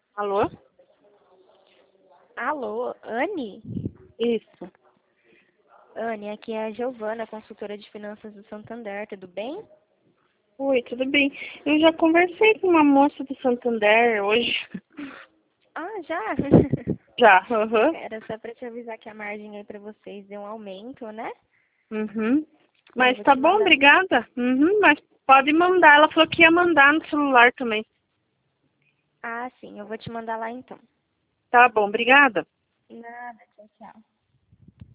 Alô? Alô, Anne? Isso. Anne, aqui é a Giovana, consultora de finanças do Santander, tudo bem? Oi, tudo bem? Eu já conversei com uma moça do Santander hoje. Ah, já? Já, aham. Era só para te avisar que a margem aí para vocês deu um aumento, né? Uhum. Eu Mas vou tá te bom, mandar. obrigada. Uhum, mas pode mandar. Ela falou que ia mandar no celular também. Ah, sim, eu vou te mandar lá então. Tá bom, obrigada. Nada, tchau, tchau.